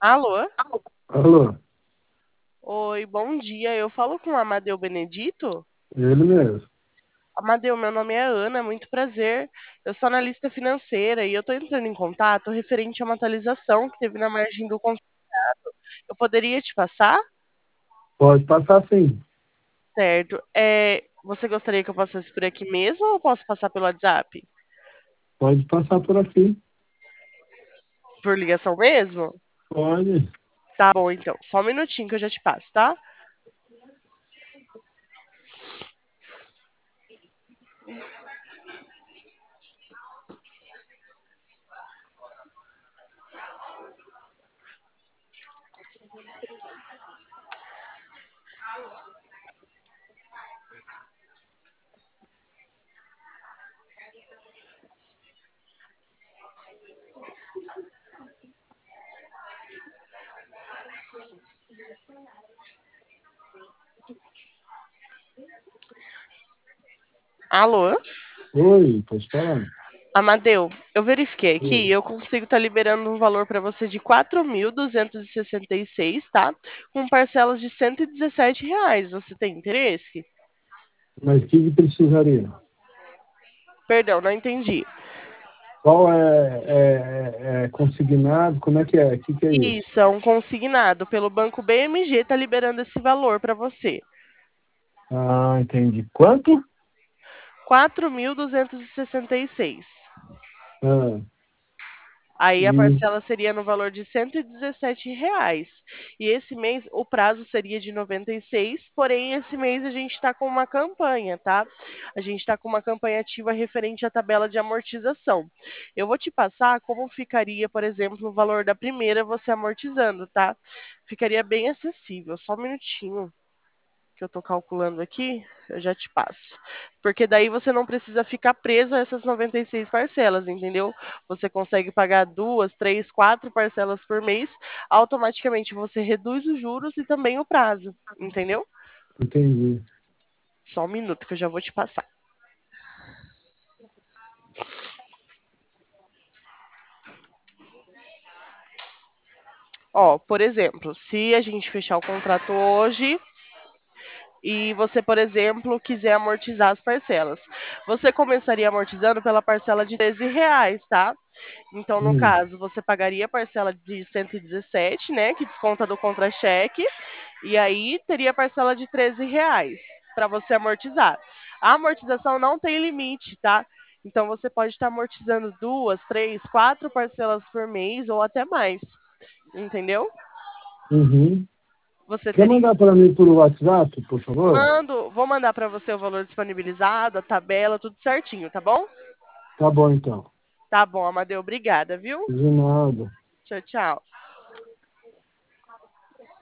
Alô? Alô, Oi, bom dia. Eu falo com o Amadeu Benedito? ele mesmo. Amadeu, meu nome é Ana, muito prazer. Eu sou analista financeira e eu estou entrando em contato referente a uma atualização que teve na margem do contrato. Eu poderia te passar? Pode passar sim. Certo. Você gostaria que eu passasse por aqui mesmo ou posso passar pelo WhatsApp? Pode passar por aqui. Por ligação mesmo? Pode. Tá bom, então. Só um minutinho que eu já te passo, tá? Alô? Oi, pode falar. Amadeu, eu verifiquei aqui, Oi. eu consigo estar liberando um valor para você de 4.266, tá? Com parcelas de R$ 117. Você tem interesse? Mas o que precisaria? Perdão, não entendi. Qual é consignado? Como é que é? O que é isso? Isso, é um consignado pelo Banco BMG, tá liberando esse valor para você. Ah, entendi. Quanto? 4.266. Ah, Aí a e, parcela seria no valor de R$ 117. E esse mês o prazo seria de 96, porém esse mês a gente está com uma campanha, tá? A gente está com uma campanha ativa referente à tabela de amortização. Eu vou te passar como ficaria, por exemplo, o valor da primeira você amortizando, tá? Ficaria bem acessível. Só um minutinho que eu estou calculando aqui, eu já te passo. Porque daí você não precisa ficar preso a essas 96 parcelas, entendeu? Você consegue pagar duas, três, quatro parcelas por mês, automaticamente você reduz os juros e também o prazo, entendeu? entendi. Só um minuto que eu já vou te passar. Ó, por exemplo, se a gente fechar o contrato hoje e você, por exemplo, quiser amortizar as parcelas, você começaria amortizando pela parcela de R$ 13, tá? Então, no Hum, caso, você pagaria a parcela de 117, né, que desconta do contra-cheque, e aí teria a parcela de R$ 13 para você amortizar. A amortização não tem limite, tá? Então, você pode estar amortizando duas, três, quatro parcelas por mês ou até mais, entendeu? uhum. Você Quer teria. mandar para mim por WhatsApp, por favor? Vou mandar para você o valor disponibilizado, a tabela, tudo certinho, tá bom? Tá bom, então. Tá bom, Amadeu, obrigada, viu? De nada. Tchau, tchau.